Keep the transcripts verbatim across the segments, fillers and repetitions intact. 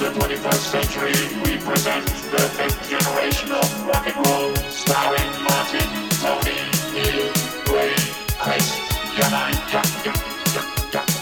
the twenty-first century, we present the fifth generation of rock and roll, starring Martin, Tony, Neil, Ray, Chris, Yana, Jack, Jack, Jack, Jack.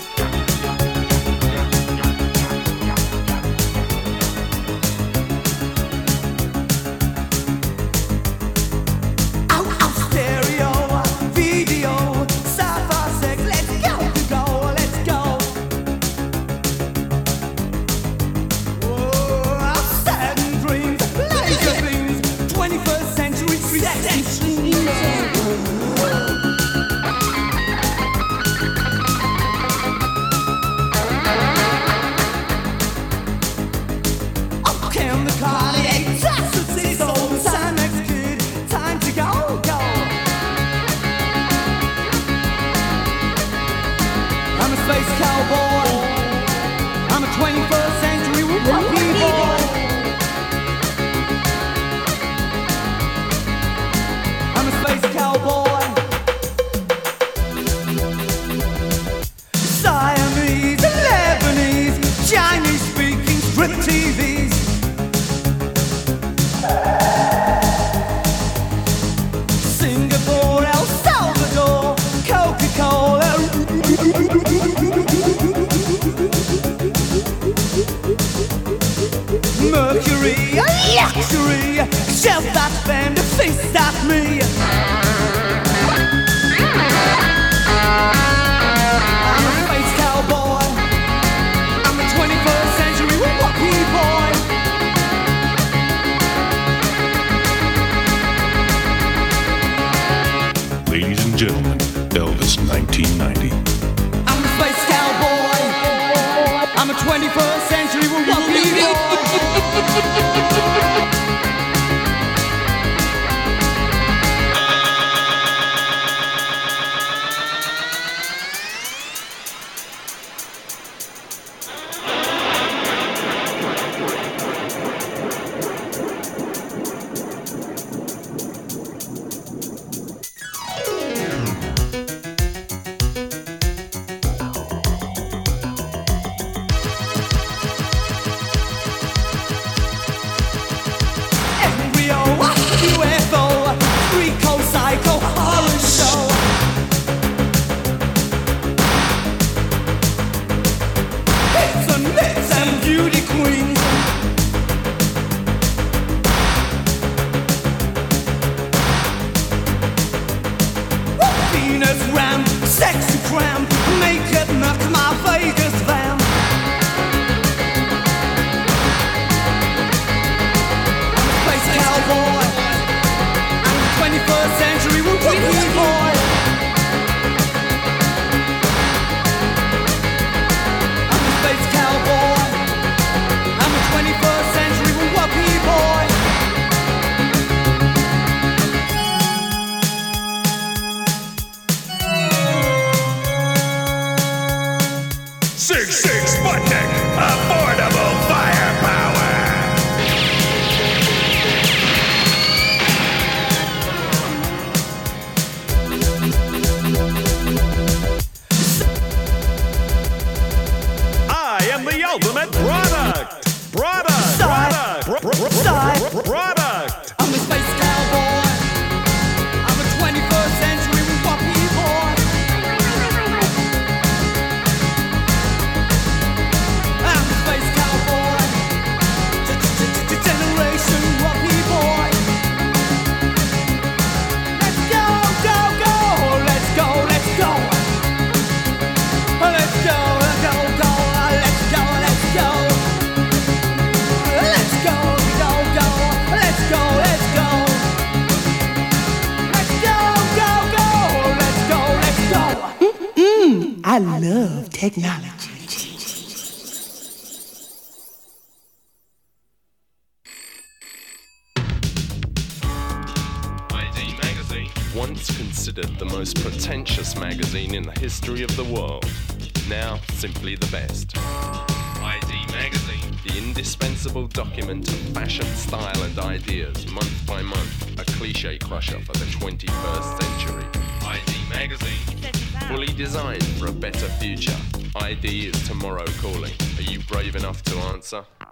Shelf that band to face at me. I'm a space cowboy. I'm a twenty-first century wacky boy. Ladies and gentlemen, Elvis nineteen ninety. I'm a space cowboy. I'm a twenty-first century wacky boy. I love technology. I D Magazine, once considered the most pretentious magazine in the history of the world, now simply the best. I D Magazine, the indispensable document of fashion, style and ideas, month by month, a cliche crusher for the twenty-first century. I D Magazine, fully designed for a better future. I D is tomorrow calling. Are you brave enough to answer?